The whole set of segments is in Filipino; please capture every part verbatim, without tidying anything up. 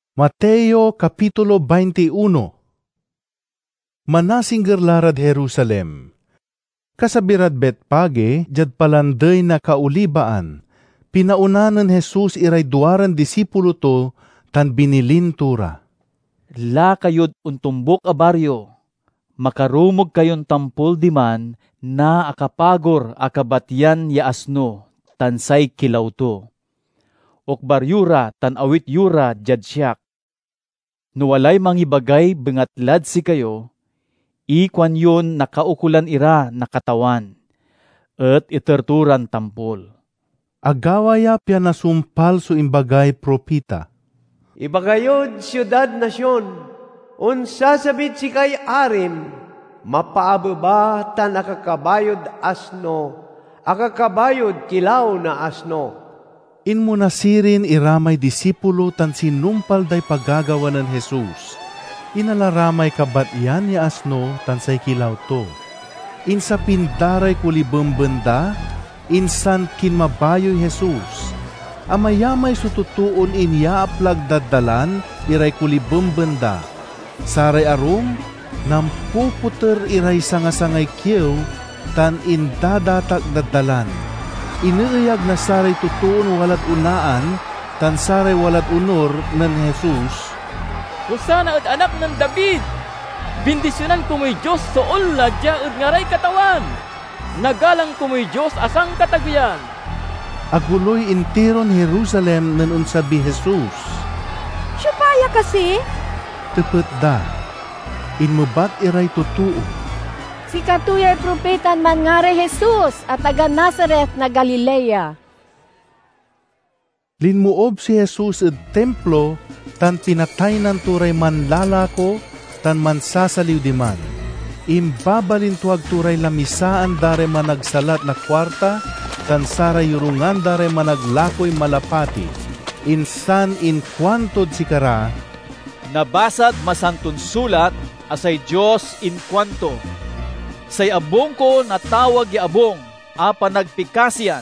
Mateo Kapitulo twenty-one. Manasingger larad Jerusalem. Kasabirad Betpage, jad palanday na kaulibaan. Pinaunanan Jesus iray duaran disipulo to, tan binilin tura. La kayod untumbok a baryo, makarumog kayon tampol diman na akapagor akabatyan ya asno, tansay kilaw to. Ok baryura tan awit yura jad siyak. No walay mangibagay bengatlad si kayo, ikwan yun nakaukulan ira nakatawan, et iterturan tampol. Agawaya pya nasumpal so imbagay propita. Ibagayod siyudad nasyon, unsa sabit si kay arim, mapaababa tan akakabayod asno, akakabayod kilaw na asno. Inmo nasirin iramay disipulo tan sinumpal day pagagawa ng Jesus. Inalaramay kabatyan ya asno tan say kilaw to. Insa pindaray kulibembenda, insan kinmabayoy Jesus. Amayamay sututuon inya aplag daddalan iray kulibembenda. Saray arum, nampuputer iray sangasangay kiyo tan indadatak daddalan. Iniiyag na saray tutuon walat unaan, tan saray walat unor ng Jesus. Hosana at anak ng David, bindisyonan kumoy Diyos so ulla dya at ngaray katawan. Nagalang kumoy Diyos asang katagyan. Aguloy intiron Jerusalem ng unsabi Jesus. Siyupaya kasi? Tepet da, inmubat iray tutuo. Si katuyay propetan man ngare Jesus at taga Nazareth na Galilea. Linmuob si Jesus ed templo, tan pinatay ng turay man lalako, tan mansasaliw di man. Imbabalin tuag turay lamisaan dare man nagsalat na kwarta, tan saray yurungan dare man naglakoy malapati. Insan in kwantod si kara, Nabasad masantun sulat, asay Diyos in kwanto. Say abong ko natawag ya abong, apa nagpikasyan.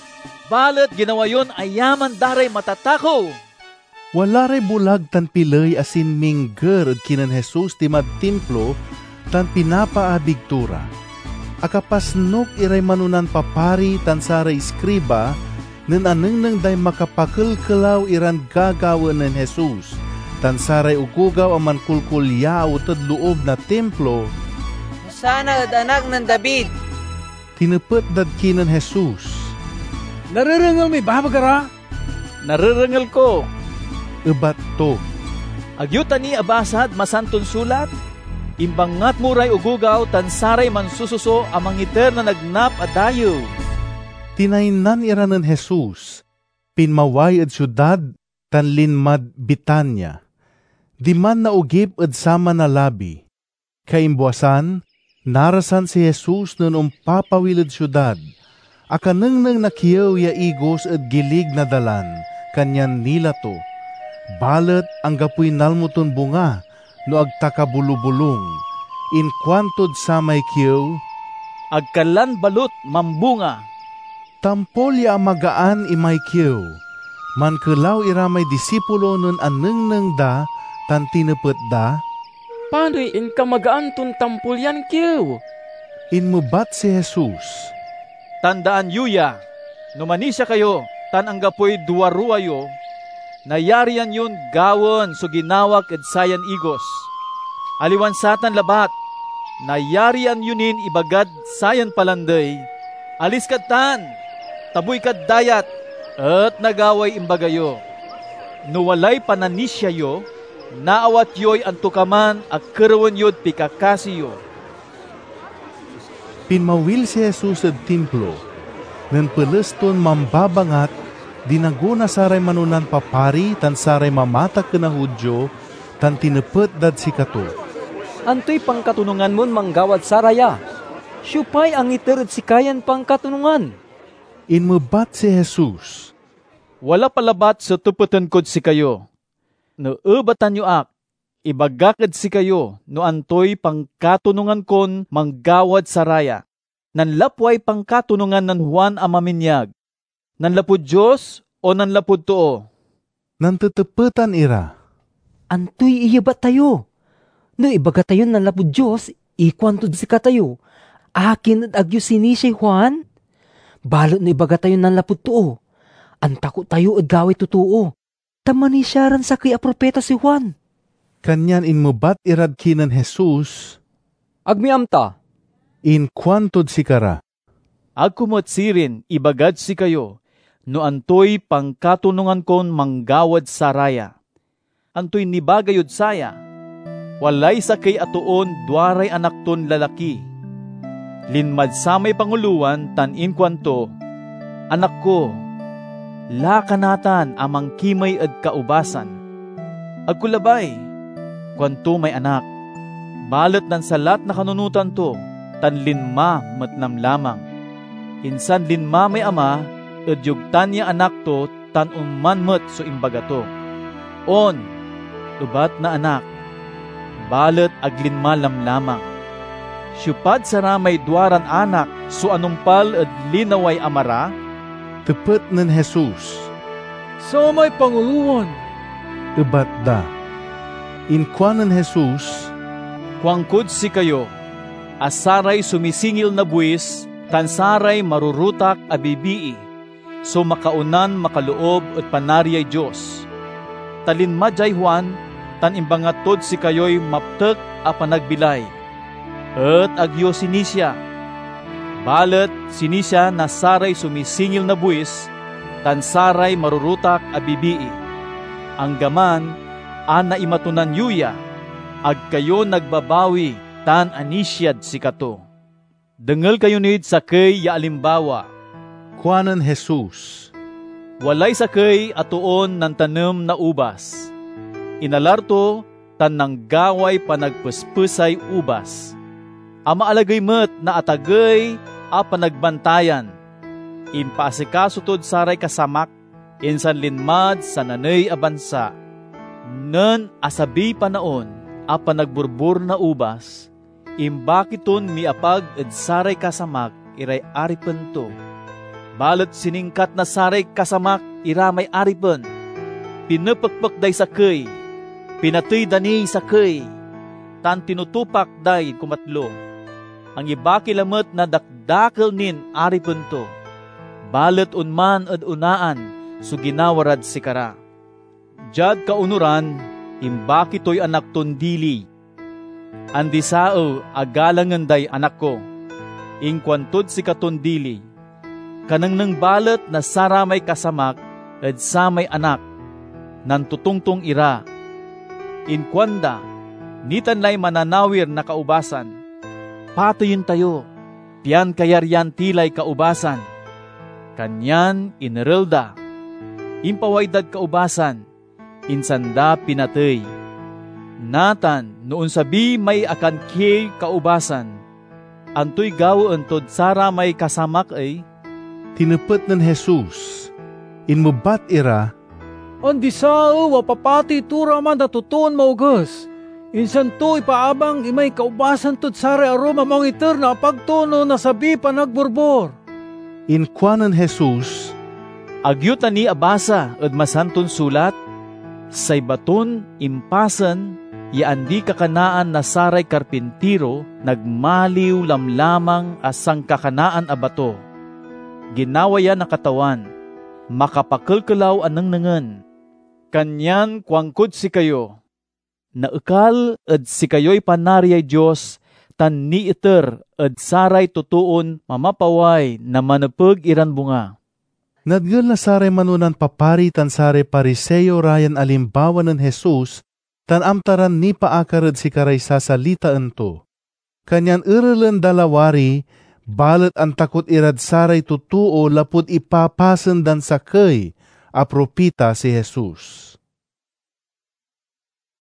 Balet ginawa yon ayaman daray matatakaw. wala ray bulag tan pilay asin mingger kinan Jesus ti madtimplo tan pinapaabigtura. Akapasnok iray manunan papari tan saray iskriba nen aneng nang day makapakelkelaw iran gagawan nen Jesus tan saray ugugaw aman kulkulyaw ted loob na templo. Sana ad anak ng David. Tinepet dad kinan Jesus. Narirangal may babagara? Narirangal ko. Ebat to. Agyutan ni abasad masantun sulat, imbangat muray ugugaw tan saray mansususo amang iter na nagnap adayo. Tinainan iranan Jesus, pinmaway ed syudad tan linmad Bitanya. Di man naugip ed sama na labi. Kaimbuasan, narasan si Jesus nun umpapawilid syudad. Akaneng nang nakiyaw ya igos ed gilig na dalan, kanyan nila to. Balet ang gapuy nalmuton bunga, no agtakabulubulong. In kwantod samay kiyaw, Agkalan balut mambunga. tampol ya magaan imay kiyaw. Man kelaw iramay disipulo nun aneng nang da, tan tinepet da. Pano'y in kamagaan tun tampulyan kiyo. Inmubat si Jesus. Tandaan yuya, numanisya kayo, tan ang gapoy duwaruayo, nayarian yun gawon so ginawak ed sayan igos. Aliwan satan labat, nayarian yunin ibagad sayan palanday, alis katan, tabuy kad dayat, at nagaway imbagayo. Nuwalay pananisya yo, naawat yo'y antukaman ak karawan yod pikakasiyo. Pinmawil si Jesus sa templo, nen peleston mambabangat, dinaguna saray manunan papari, tan saray mamatak na Hudyo, tan tinepet dad si kato. Antoy pangkatunungan mon manggawad saraya. Siyupay ang itered si kayan pangkatunungan. Inmubat si Jesus. Wala palabat sa tuputan kod si kayo. No ebatan yu ak, ibagakad si kayo no antoy pangkatunungan kon manggawad saraya. Nanlapway pangkatunungan nan Juan amaminyag. Nanlapud Diyos o nanlapud too? Nantetepetan ira. Antoy iyabat tayo. No ibaga tayo ng lapud Diyos, ikwantod si katayo. Akin at agyo sinisay Juan. Balot no ibaga tayo ng lapud tuo. Antako tayo at gaway tutuo. Tamani siya ran sa kay apropeta si Juan. Kanyan inmubat irad kinan Jesus. Agmiamta. Inkwantod si kara. Agkumot sirin, ibagad si kayo, no antoy pangkatunungan kon manggawad sa raya. Antoy nibagayod saya, walay sa kay atuon duaray anak ton lalaki. Linmad sa may panguluan tan inkwanto, anak ko, lakanatan amang kimay ed kaubasan. Agkulabay, kwanto may anak, balat nan salat na kanunutan to, tan linma matnam lamang. Insan linma may ama, ed yugtan niya anak to, tan umman met so imbaga to. On, lubat na anak, balat aglinma lamlamang. Siyupad sara may duaran anak, so anumpal ed linaway amara? Tepet nen Jesus. So may panguluan. Ibat da. Inkwanan Jesus. Kuangkod si kayo, asaray sumisingil na buwis, tansaray marurutak abibii, so makaunan makaloob at panariyay Diyos. Talin majay Juan, tan imbangatod si kayo'y maptek a panagbilay. At agyo sinisya, balet sinisya na saray sumisingil na buwis, tansaray marurutak abibii. Ang gaman, ana imatunan yuya, ag kayo nagbabawi, tan anisyad si kato. Dengal kayo nid sa kay ya alimbawa. Kuanan Jesus. Walay sa kay atuon ng tanem na ubas. Inalarto tan nang gaway panagpuspusay ubas. Ama alagay met na atagay a panagbantayan. Impasikaso tod saray kasamak, insan linmad sa nanay abansa. Nen asabi panaon a panagburbur na ubas. Imbakiton miapag ed saray kasamak iray aripen to. Balat siningkat na saray kasamak iramay aripen. Pinapakpak day sa kay, pinatoy dani sa kay, tan tinutupak day kumatlo. Ang ibaki lamet na dakdakil nin aripen to. Balat unman ed unaan so ginawarad si kara. Jad kaunuran, imbakitoy anak ton dili. Andi sao agalangan day anak ko, ingkwantod si katondili, kanang nang balat na saramay kasamak, ed samay anak, nan tutungtong ira. Inkwanda, nitanlay mananawir na kaubasan, patayin tayo, tiyan kayaryan tilay kaubasan, kanyan inerelda, impawaydad kaubasan, insanda pinatay. Natan, noon sabi may akan kay kaubasan, antoy gawo entod sara may kasamak ay? Tinepet nen Jesus. Inmubat ira. Andi sao wapapati tura man datutuon maugas. Insan to ipaabang imay kaubasan tod sara aroma mong iter na pagtono na sabi panagburbor. Inkwanan Jesus. Agyutan ni abasa ed masanton sulat, say baton impasan, yaandi kakanaan na saray karpintiro, nagmaliw lamlamang asang kakanaan abato. Ginawaya na katawan, makapakalkalaw anang nangan. Kanyan kuangkod si kayo, naekal ed si kayo'y panariyay Diyos, tan ni iter ed saray tutuon mamapaway na manapeg iran bunga. Nadgal na saray manunan papari tan saray pariseyo rayan alimbawa ng Jesus, tan amtaran ni paakared si karay sasalita ento. Kanyan irelen dalawari, balet ang takot irad saray tutuo lapud ipapasen dan sakay, apropita si Jesus.